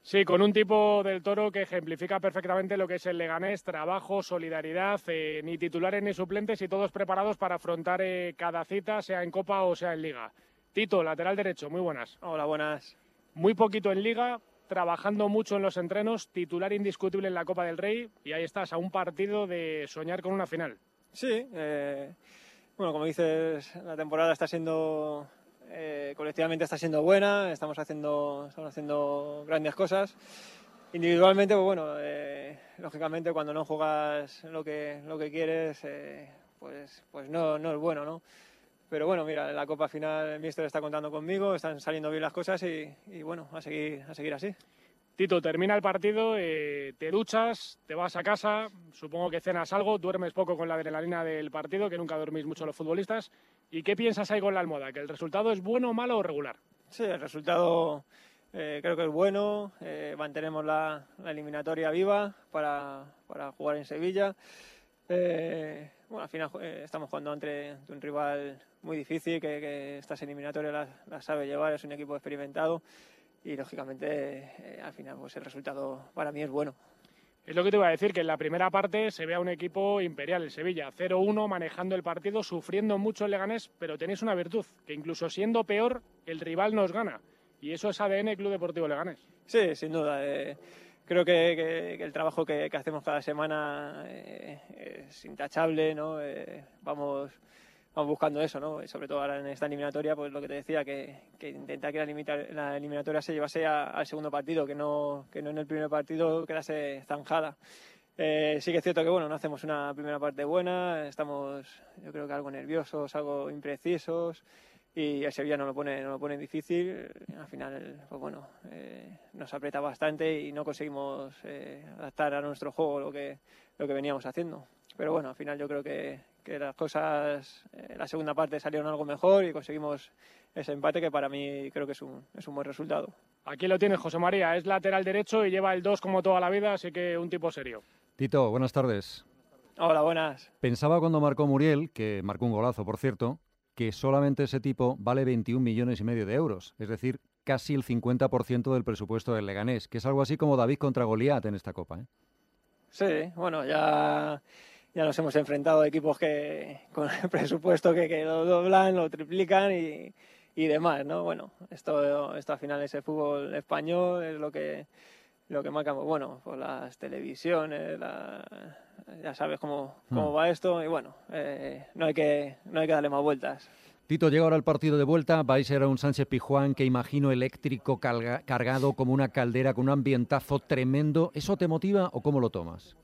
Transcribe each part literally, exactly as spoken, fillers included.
Sí, con un tipo del Toro que ejemplifica perfectamente lo que es el Leganés, trabajo, solidaridad, eh, ni titulares ni suplentes y todos preparados para afrontar eh, cada cita, sea en Copa o sea en Liga. Tito, lateral derecho, muy buenas. Hola, buenas. Muy poquito en Liga, trabajando mucho en los entrenos, titular indiscutible en la Copa del Rey y ahí estás, a un partido de soñar con una final. Sí, eh, bueno, como dices, la temporada está siendo, eh, colectivamente está siendo buena, estamos haciendo, estamos haciendo grandes cosas. Individualmente, pues bueno, eh, lógicamente cuando no juegas lo que, lo que quieres, eh, pues, pues no, no es bueno, ¿no? Pero bueno, mira, en la Copa final el míster está contando conmigo, están saliendo bien las cosas y, y bueno, a seguir, a seguir así. Tito, termina el partido, eh, te duchas, te vas a casa, supongo que cenas algo, duermes poco con la adrenalina del partido, que nunca dormís mucho los futbolistas. ¿Y qué piensas ahí con la almohada? ¿Que el resultado es bueno, malo o regular? Sí, el resultado eh, creo que es bueno, eh, mantenemos la, la eliminatoria viva para, para jugar en Sevilla. Eh, bueno, al final eh, estamos jugando entre un rival muy difícil, que, que estas eliminatorias las, las sabe llevar, es un equipo experimentado. Y lógicamente eh, al final pues el resultado para mí es bueno. Es lo que te iba a decir, que en la primera parte se ve a un equipo imperial, el Sevilla, cero uno, manejando el partido, sufriendo mucho el Leganés, pero tenéis una virtud, que incluso siendo peor, el rival nos gana. Y eso es A D N Club Deportivo Leganés. Sí, sin duda. Eh, creo que, que, que el trabajo que, que hacemos cada semana eh, es intachable, ¿no? Eh, vamos... Vamos buscando eso, ¿no? Y sobre todo ahora en esta eliminatoria, pues lo que te decía, que, que intentar que la, limita, la eliminatoria se llevase a, al segundo partido, que no, que no en el primer partido quedase zanjada. Eh, sí que es cierto que, bueno, no hacemos una primera parte buena, estamos, yo creo que algo nerviosos, algo imprecisos, y el Sevilla nos lo pone, nos lo pone difícil. Al final, pues bueno, eh, nos aprieta bastante y no conseguimos eh, adaptar a nuestro juego lo que, lo que veníamos haciendo. Pero bueno, al final yo creo que, que las cosas, eh, la segunda parte salieron algo mejor y conseguimos ese empate que para mí creo que es un, es un buen resultado. Aquí lo tienes, José María, es lateral derecho y lleva el dos como toda la vida, así que un tipo serio. Tito, buenas tardes. Hola, buenas. Pensaba cuando marcó Muriel, que marcó un golazo, por cierto, que solamente ese tipo vale veintiún millones y medio de euros, es decir, casi el cincuenta por ciento del presupuesto del Leganés, que es algo así como David contra Goliat en esta Copa, ¿eh? Sí, bueno, ya, ya nos hemos enfrentado a equipos que con el presupuesto que, que lo doblan, lo triplican y, y demás, ¿no? Bueno, esto, esto al final es el fútbol español, es lo que, lo que marcamos, bueno, pues las televisiones, la, ya sabes cómo, cómo va esto y bueno, eh, no hay que, no hay que darle más vueltas. Tito, llega ahora el partido de vuelta, vais a ir a un Sánchez Pizjuán que imagino eléctrico, carga, cargado como una caldera, con un ambientazo tremendo. ¿Eso te motiva o cómo lo tomas?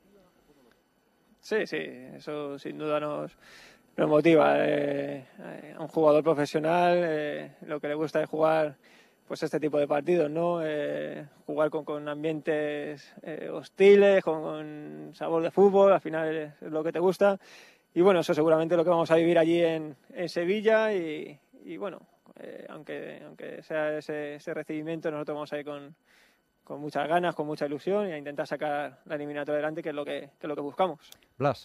Sí, sí, eso sin duda nos, nos motiva. Eh, a un jugador profesional eh, lo que le gusta es jugar pues este tipo de partidos, ¿no? Eh, jugar con, con ambientes eh, hostiles, con, con sabor de fútbol, al final es, es lo que te gusta. Y bueno, eso seguramente es lo que vamos a vivir allí en, en Sevilla y, y bueno, eh, aunque, aunque sea ese, ese recibimiento, nosotros vamos a ir con, con muchas ganas, con mucha ilusión y a intentar sacar la eliminatoria adelante, que es lo que, que es lo que buscamos. Blas.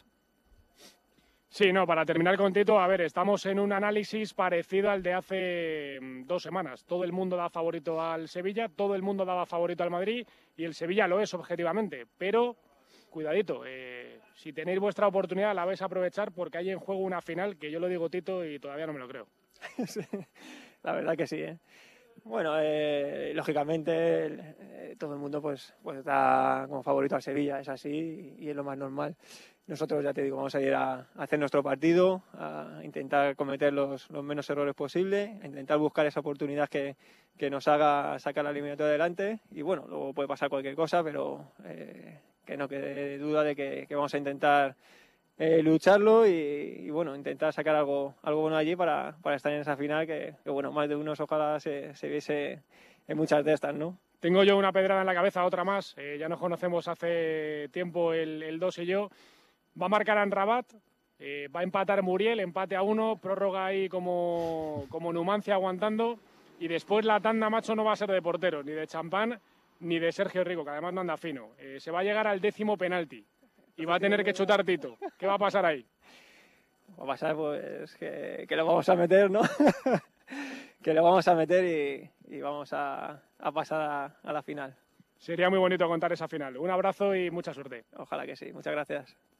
Sí, no, para terminar con Tito, a ver, estamos en un análisis parecido al de hace dos semanas. Todo el mundo da favorito al Sevilla, todo el mundo daba favorito al Madrid y el Sevilla lo es objetivamente, pero cuidadito, eh, si tenéis vuestra oportunidad la vais a aprovechar porque hay en juego una final que yo lo digo, Tito, y todavía no me lo creo. Sí, la verdad que sí, ¿eh? Bueno, eh, lógicamente eh, todo el mundo pues, pues da como favorito al Sevilla, es así y, y es lo más normal. Nosotros, ya te digo, vamos a ir a, a hacer nuestro partido, a intentar cometer los, los menos errores posibles, a intentar buscar esa oportunidad que, que nos haga sacar la eliminatoria adelante y bueno, luego puede pasar cualquier cosa, pero eh, que no quede duda de que, que vamos a intentar eh, lucharlo y, y bueno, intentar sacar algo, algo bueno allí para, para estar en esa final que, que bueno, más de unos ojalá se, se viese en muchas de estas, ¿no? Tengo yo una pedrada en la cabeza, otra más, eh, ya nos conocemos hace tiempo el, el dos y yo. Va a marcar Amrabat, eh, va a empatar Muriel, empate a uno, prórroga ahí como, como Numancia aguantando y después la tanda, macho, no va a ser de portero, ni de Champán ni de Sergio Rico, que además no anda fino. Eh, se va a llegar al décimo penalti y va a tener que chutar Tito. ¿Qué va a pasar ahí? Va a pasar pues que, que lo vamos a meter, ¿no? que lo vamos a meter y, y vamos a, a pasar a, a la final. Sería muy bonito contar esa final. Un abrazo y mucha suerte. Ojalá que sí. Muchas gracias.